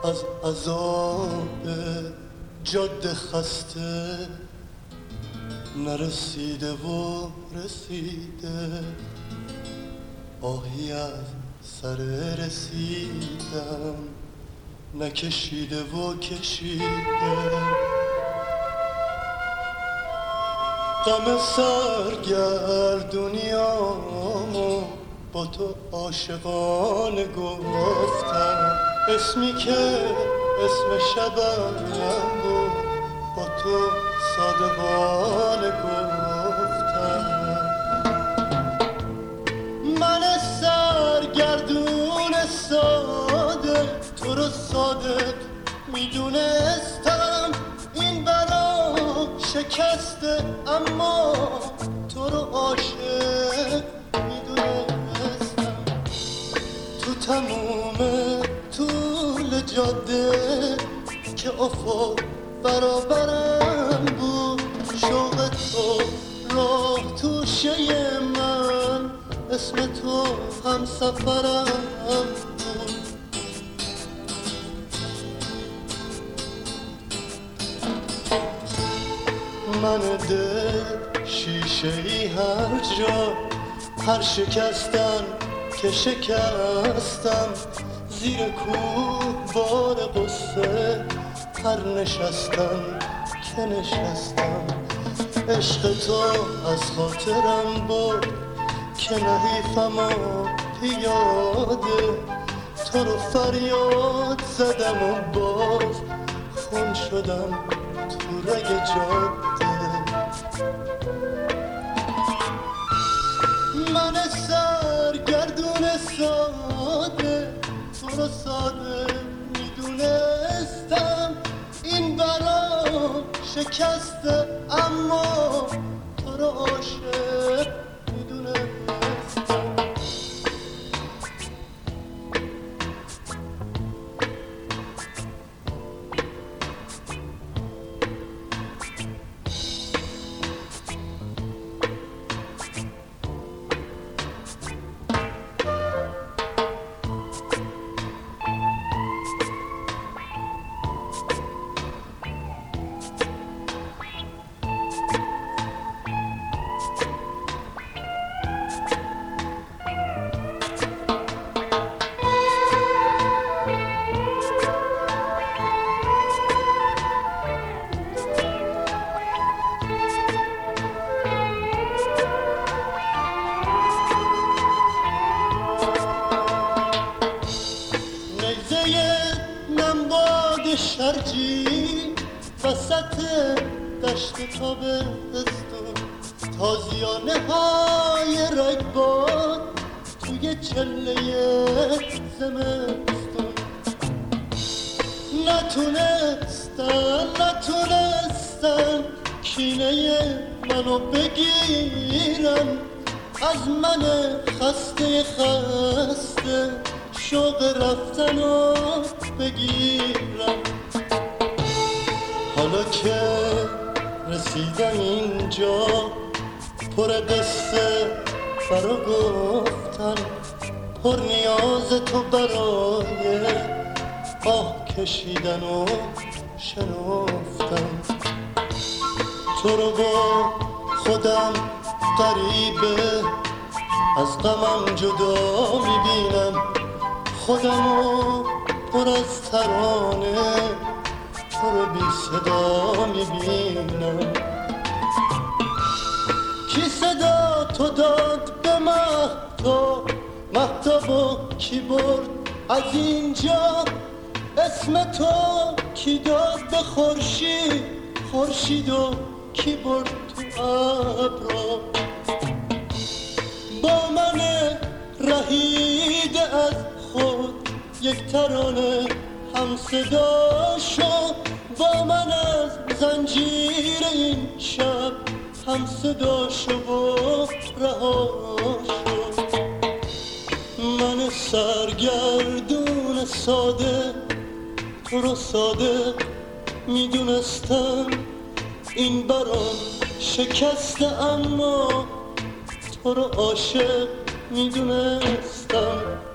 از عذاب جاده خسته نرسیده و رسیده، آهی از سر رسیدن نکشیده و کشیده. غم سرگردونیامو با تو عاشقانه گفتم، اسمی که اسم شبم بود با تو صادقانه گفتم. من سرگردون ساده تو رو صادق میدونستم، این برا شکسته اما تو رو عاشق میدونستم. تو تموم طول جاده که افق برابرم بود، شوق تو راه توشه من، اسم تو هم سفرم بود. من دل شیشه ای هر جا، هر شکستن که شکستم، زیر کوه بار قصه هر نشستم که نشستم. عشق تو از خاطرم بود که نحیفم و پیاده، تو رو فریاد زدم و باز خون شدم تو رگ جاده. من سرگردون ساده تو رو ساده میدونستم، این برا شکسته اما تو رو عاشق میدونستم. شرجی وسط دشت تابستون، تازیانه های رگبار توی چله زمستون، نتونستن کینه منو بگیرن، از من خسته شوق رفتنو بگیرم. حالا که رسیدم اینجا پر قصه برا گفتن، پر نیاز تو برای آه کشیدن و شنفتن. تو رو با خودم غریبه از غمم جدا میبینم، خودمو پر از ترانه تو رو بی صدا میبینم. کی صدا تو داد به مهتابو کی برد از اینجا، اسم تو کی داد به خورشید و کی برد تو ابرا. با من رهیده از خود یک ترانه هم صدا شد، با من از زنجیر این شب هم صدا شد و رها شد. من سرگردون ساده تو رو صادق میدونستم، این برام شکسته اما تو رو عاشق میدونستم.